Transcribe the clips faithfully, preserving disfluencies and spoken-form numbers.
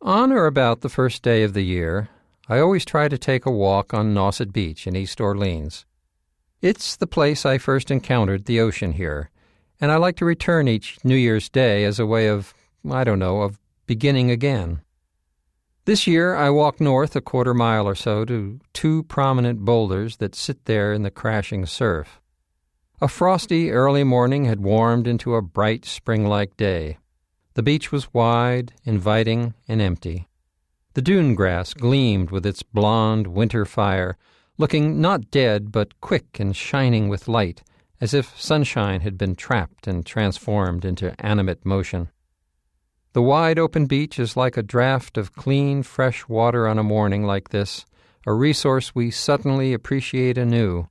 On or about the first day of the year, I always try to take a walk on Nauset Beach in East Orleans. It's the place I first encountered the ocean here, and I like to return each New Year's Day as a way of, I don't know, of beginning again. This year I walked north a quarter mile or so to two prominent boulders that sit there in the crashing surf. A frosty early morning had warmed into a bright spring-like day. The beach was wide, inviting, and empty. The dune grass gleamed with its blonde winter fire, looking not dead but quick and shining with light, as if sunshine had been trapped and transformed into animate motion. The wide open beach is like a draught of clean, fresh water on a morning like this, a resource we suddenly appreciate anew.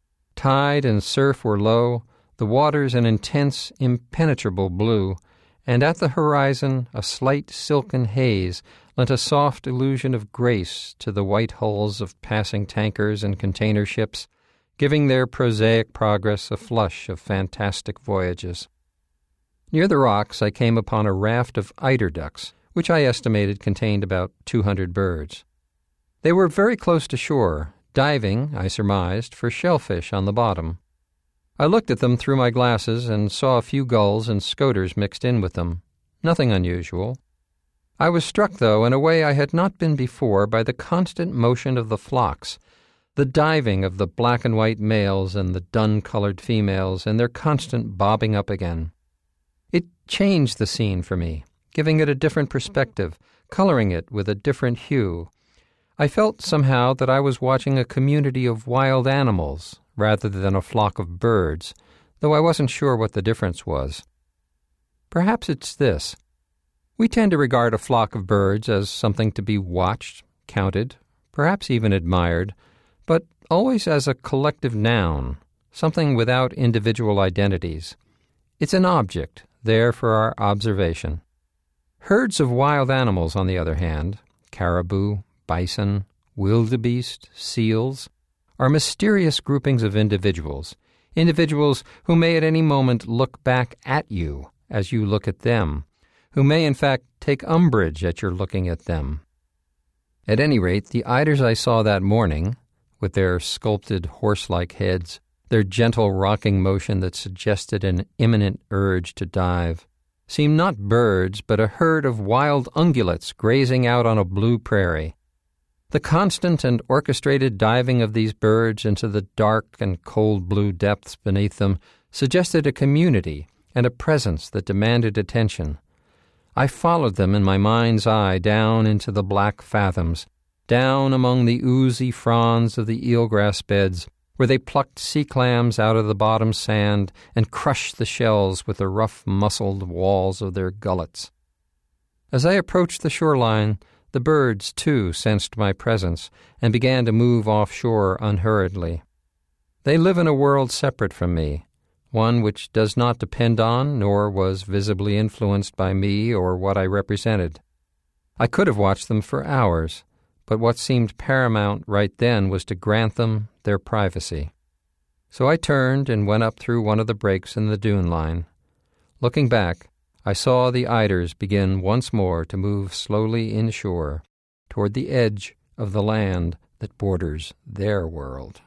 Tide and surf were low, the waters an intense, impenetrable blue, and at the horizon a slight silken haze lent a soft illusion of grace to the white hulls of passing tankers and container ships, giving their prosaic progress a flush of fantastic voyages. Near the rocks I came upon a raft of eider ducks, which I estimated contained about two hundred birds. They were very close to shore, diving, I surmised, for shellfish on the bottom. I looked at them through my glasses and saw a few gulls and scoters mixed in with them. Nothing unusual. I was struck, though, in a way I had not been before by the constant motion of the flocks, the diving of the black and white males and the dun-colored females, and their constant bobbing up again. It changed the scene for me, giving it a different perspective, coloring it with a different hue. I felt somehow that I was watching a community of wild animals rather than a flock of birds, though I wasn't sure what the difference was. Perhaps it's this. We tend to regard a flock of birds as something to be watched, counted, perhaps even admired, but always as a collective noun, something without individual identities. It's an object, there for our observation. Herds of wild animals, on the other hand, caribou, bison, wildebeest, seals, are mysterious groupings of individuals, individuals who may at any moment look back at you as you look at them, who may in fact take umbrage at your looking at them. At any rate, the eiders I saw that morning, with their sculpted horse-like heads, their gentle rocking motion that suggested an imminent urge to dive, seemed not birds but a herd of wild ungulates grazing out on a blue prairie. The constant and orchestrated diving of these birds into the dark and cold blue depths beneath them suggested a community and a presence that demanded attention. I followed them in my mind's eye down into the black fathoms, down among the oozy fronds of the eelgrass beds, where they plucked sea clams out of the bottom sand and crushed the shells with the rough muscled walls of their gullets. As I approached the shoreline, the birds, too, sensed my presence and began to move offshore unhurriedly. They live in a world separate from me, one which does not depend on nor was visibly influenced by me or what I represented. I could have watched them for hours, but what seemed paramount right then was to grant them their privacy. So I turned and went up through one of the breaks in the dune line. Looking back, I saw the eiders begin once more to move slowly inshore, toward the edge of the land that borders their world.